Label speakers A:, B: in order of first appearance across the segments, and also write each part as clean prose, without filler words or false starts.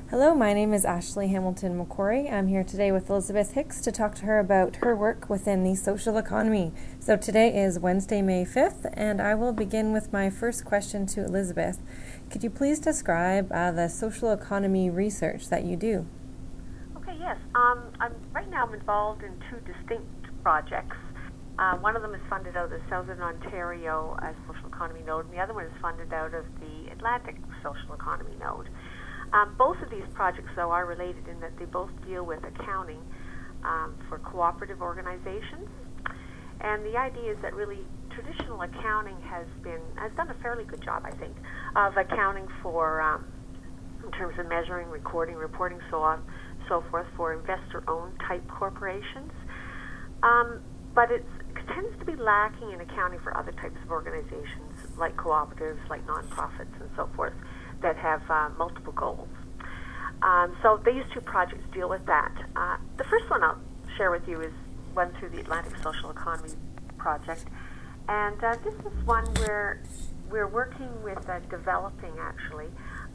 A: Hello, my name is Ashley Hamilton McQuarrie. I'm here today with Elizabeth Hicks to talk to her about her work within the social economy. So today is Wednesday, May 5th, and I will begin with my first question to Elizabeth. Could you please describe the social economy research that you do?
B: Okay, yes. Right now I'm involved in two distinct projects. One of them is funded out of the Southern Ontario Social Economy Node, and the other one is funded out of the Atlantic Social Economy Node. Both of these projects, though, are related in that they both deal with accounting for cooperative organizations. And the idea is that really traditional accounting has done a fairly good job, I think, of accounting for in terms of measuring, recording, reporting, so on, so forth, for investor-owned type corporations. But it tends to be lacking in accounting for other types of organizations, like cooperatives, like nonprofits, and so forth, that have multiple goals. So these two projects deal with that. The first one I'll share with you is one through the Atlantic Social Economy Project. And this is one where we're working with developing, actually,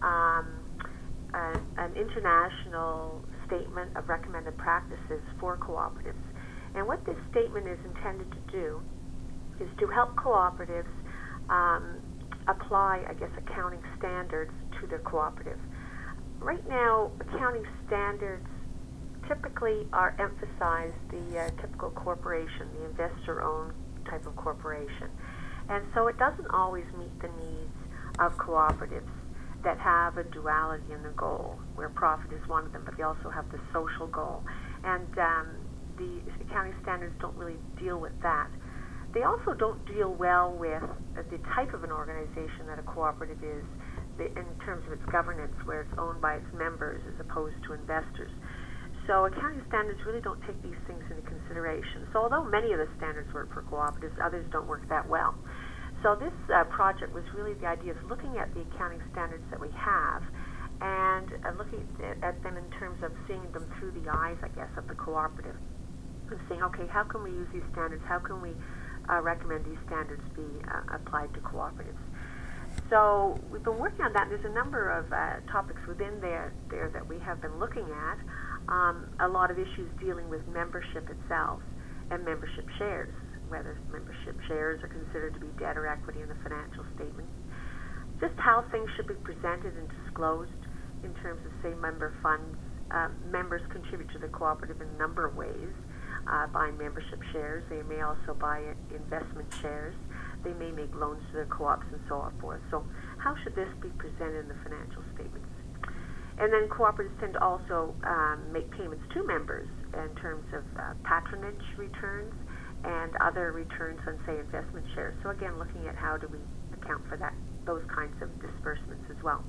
B: an international statement of recommended practices for cooperatives. And what this statement is intended to do is to help cooperatives apply, accounting standards to their cooperative. Right now, accounting standards typically are emphasized the typical corporation, the investor-owned type of corporation. And so it doesn't always meet the needs of cooperatives that have a duality in the goal, where profit is one of them, but they also have the social goal. And the accounting standards don't really deal with that. They also don't deal well with the type of an organization that a cooperative is in terms of its governance, where it's owned by its members as opposed to investors. So accounting standards really don't take these things into consideration. So although many of the standards work for cooperatives, others don't work that well. So this project was really the idea of looking at the accounting standards that we have and looking at them in terms of seeing them through the eyes, of the cooperative, and saying, okay, how can we use these standards? How can we recommend these standards be applied to cooperatives? So we've been working on that. There's a number of topics within there that we have been looking at. A lot of issues dealing with membership itself and membership shares, whether membership shares are considered to be debt or equity in the financial statement. Just how things should be presented and disclosed in terms of, say, member funds. Members contribute to the cooperative in a number of ways. Buying membership shares. They may also buy investment shares. They may make loans to their co-ops and so forth. So how should this be presented in the financial statements? And then cooperatives tend to also make payments to members in terms of patronage returns and other returns on, say, investment shares. So again, looking at how do we account for those kinds of disbursements as well.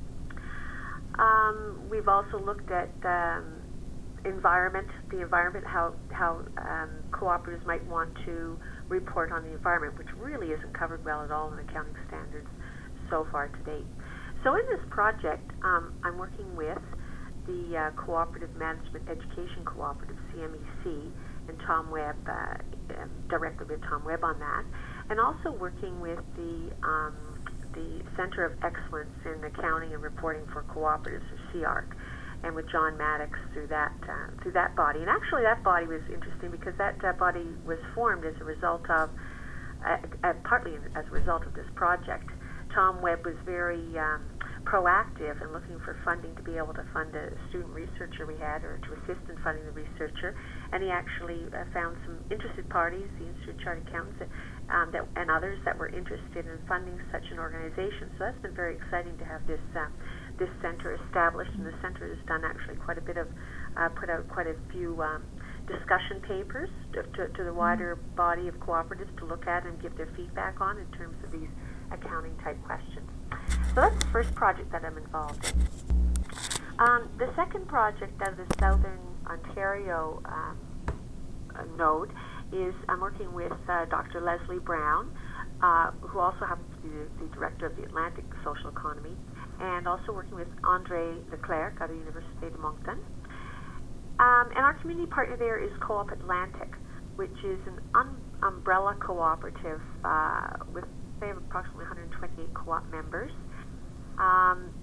B: We've also looked at the environment, how cooperatives might want to report on the environment, which really isn't covered well at all in accounting standards so far to date. So in this project, I'm working with the Cooperative Management Education Cooperative, CMEC, and Tom Webb, directly with Tom Webb on that, and also working with the Center of Excellence in Accounting and Reporting for Cooperatives, or CARC, and with John Maddox through that body. And actually that body was interesting because that body was formed as a result of, partly as a result of this project. Tom Webb was very proactive in looking for funding to be able to fund a student researcher we had, or to assist in funding the researcher. And he actually found some interested parties, the Institute of Chartered Accountants, and others that were interested in funding such an organization. So that's been very exciting to have this center established, and the center has done actually quite a bit of, put out quite a few discussion papers to the wider body of cooperatives to look at and give their feedback on in terms of these accounting type questions. So that's the first project that I'm involved in. The second project out of the Southern Ontario node is I'm working with Dr. Leslie Brown, who also happens to be the director of the Atlantic Social Economy, and also working with Andre Leclerc out of the Université de Moncton. And our community partner there is Co-op Atlantic, which is an umbrella cooperative they have approximately 128 co-op members.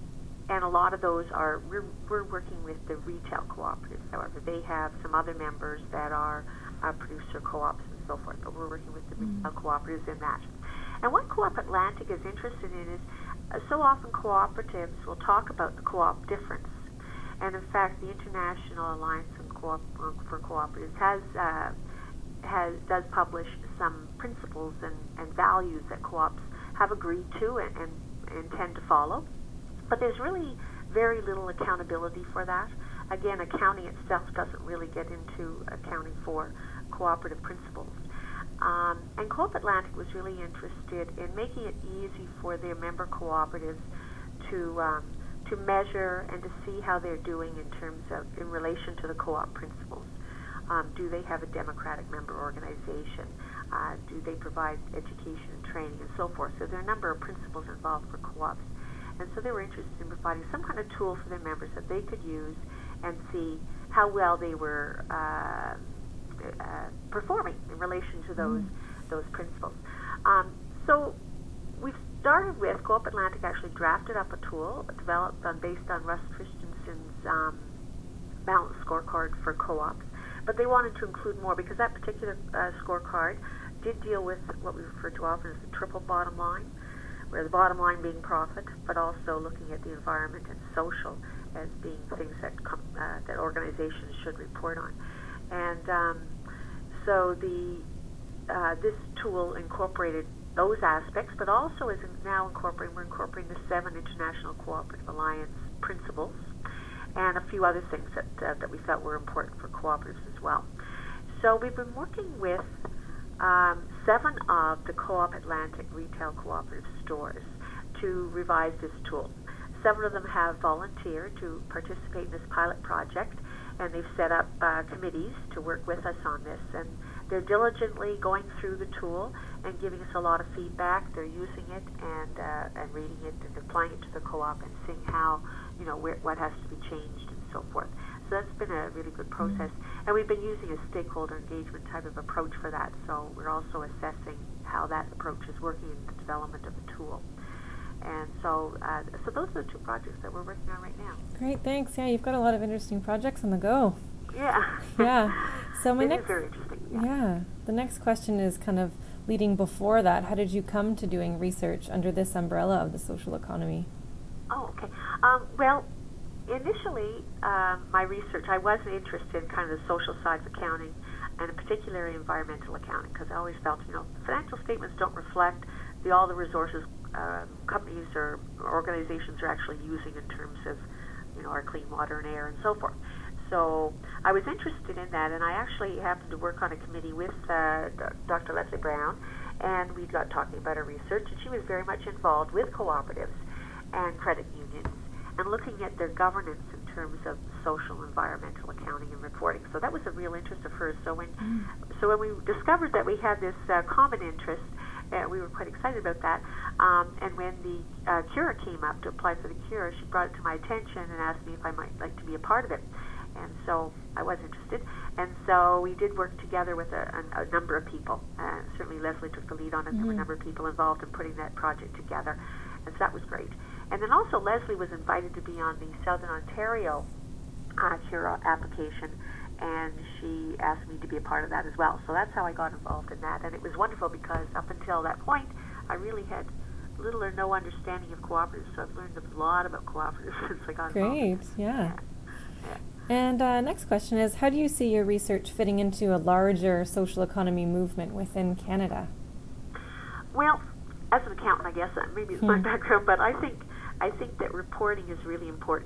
B: and a lot of those we're working with the retail cooperatives. However, they have some other members that are producer co-ops and so forth, but we're working with the retail cooperatives in that. And what Co-op Atlantic is interested in is so often cooperatives will talk about the co-op difference. And in fact, the International Alliance for Cooperatives does publish some principles and values that co-ops have agreed to and intend to follow. But there's really very little accountability for that. Again, accounting itself doesn't really get into accounting for cooperative principles. And Co-op Atlantic was really interested in making it easy for their member cooperatives to measure and to see how they're doing in relation to the co-op principles. Do they have a democratic member organization? Do they provide education and training and so forth? So there are a number of principles involved for co-ops. And so they were interested in providing some kind of tool for their members that they could use and see how well they were performing in relation to those principles. So we've started with Co-op Atlantic actually drafted up a tool developed based on Russ Christensen's balanced scorecard for co-ops. But they wanted to include more because that particular scorecard did deal with what we refer to often as the triple bottom line, where the bottom line being profit, but also looking at the environment and social as being things that organizations should report on. And so this tool incorporated those aspects, but also is now we're incorporating the 7 International Cooperative Alliance principles and a few other things that we felt were important for cooperatives as well. So we've been working with 7 of the Co-op Atlantic retail cooperative stores to revise this tool. 7 of them have volunteered to participate in this pilot project, and they've set up committees to work with us on this. And they're diligently going through the tool and giving us a lot of feedback. They're using it and reading it and applying it to the co-op and seeing how, what has to be changed and so forth. So that's been a really good process. And we've been using a stakeholder engagement type of approach for that. So we're also assessing how that approach is working in the development of the tool. And so those are the 2 projects that we're working on right now.
A: Great, thanks. Yeah, you've got a lot of interesting projects on the go.
B: Yeah.
A: Yeah. So
B: it is very interesting.
A: Yeah. The next question is kind of leading before that. How did you come to doing research under this umbrella of the social economy?
B: Oh, okay. Well, initially, my research, I was interested in kind of the social side of accounting, and particularly environmental accounting, because I always felt, financial statements don't reflect all the resources companies or organizations are actually using in terms of, our clean water and air and so forth. So I was interested in that, and I actually happened to work on a committee with Dr. Leslie Brown, and we got talking about her research, and she was very much involved with cooperatives and credit unions and looking at their governance in terms of social, environmental accounting and reporting. So that was a real interest of hers. So when we discovered that we had this common interest, we were quite excited about that. And when the Cura came up to apply for the Cura, she brought it to my attention and asked me if I might like to be a part of it. And so I was interested. And so we did work together with a number of people. Certainly Leslie took the lead on it. There were a number of people involved in putting that project together. And so that was great. And then also Leslie was invited to be on the Southern Ontario Cura application, and she asked me to be a part of that as well. So that's how I got involved in that. And it was wonderful because up until that point, I really had little or no understanding of cooperatives, so I've learned a lot about cooperatives since I got involved.
A: Great, yeah. And next question is, how do you see your research fitting into a larger social economy movement within Canada?
B: Well, as an accountant, I guess, maybe it's my background, but I think that reporting is really important.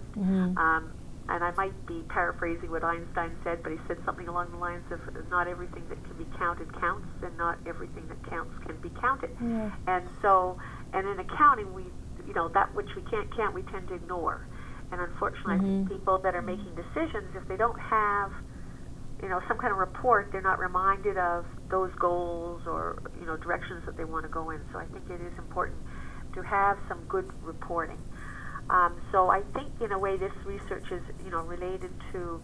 B: And I might be paraphrasing what Einstein said, but he said something along the lines of not everything that can be counted counts, and not everything that counts can be counted. Yeah. And so, and in accounting, that which we can't count, we tend to ignore. And unfortunately, I think people that are making decisions, if they don't have, some kind of report, they're not reminded of those goals or, directions that they want to go in. So I think it is important to have some good reporting. So I think, in a way, this research is, related to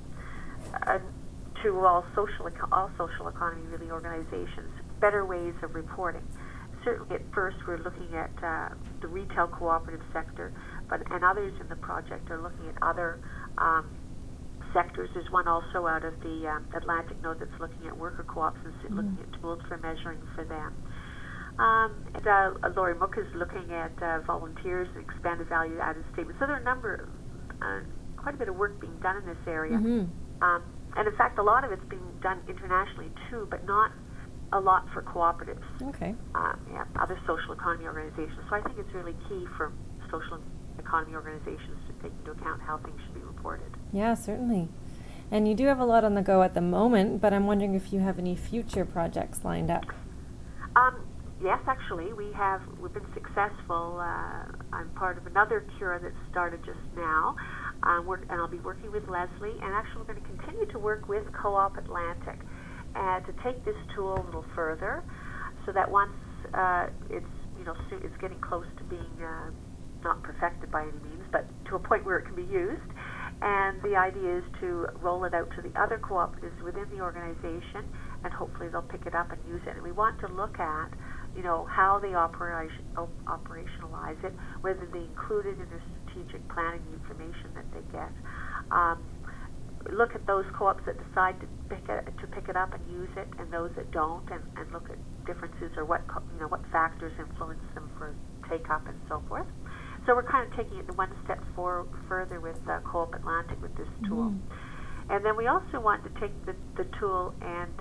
B: all social economy really organizations, better ways of reporting. Certainly, at first, we're looking at the retail cooperative sector, and others in the project are looking at other sectors. There's one also out of the Atlantic node that's looking at worker co-ops and looking at tools for measuring for them. And Laurie Mook is looking at volunteers and expanded value-added statements. So there are quite a bit of work being done in this area. And in fact, a lot of it's being done internationally too, but not a lot for cooperatives.
A: Okay.
B: Other social economy organizations. So I think it's really key for social economy organizations to take into account how things should be reported. Yeah,
A: certainly. And you do have a lot on the go at the moment, but I'm wondering if you have any future projects lined up.
B: Yes, actually, we've been successful. I'm part of another cura that started just now, and I'll be working with Leslie, and actually we're going to continue to work with Co-op Atlantic to take this tool a little further, so that once it's getting close to being not perfected by any means, but to a point where it can be used. And the idea is to roll it out to the other cooperatives within the organization, and hopefully they'll pick it up and use it. And we want to look at, how they operationalize it, whether they include it in their strategic planning, the information that they get. Look at those co-ops that decide to pick it up and use it, and those that don't, and look at differences or what factors influence them for take up and so forth. So we're kind of taking it one step further with Co-op Atlantic with this tool. And then we also want to take the tool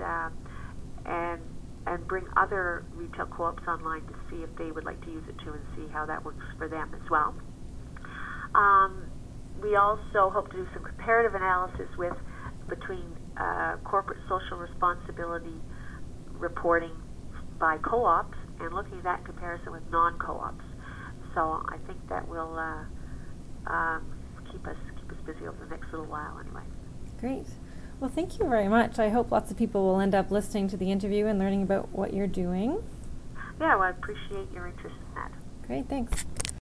B: and bring other retail co-ops online to see if they would like to use it too, and see how that works for them as well. We also hope to do some comparative analysis between corporate social responsibility reporting by co-ops and looking at that in comparison with non-co-ops. So I think that will keep us busy over the next little while anyway.
A: Great. Well, thank you very much. I hope lots of people will end up listening to the interview and learning about what you're doing.
B: Yeah, well, I appreciate your interest in that.
A: Great, thanks.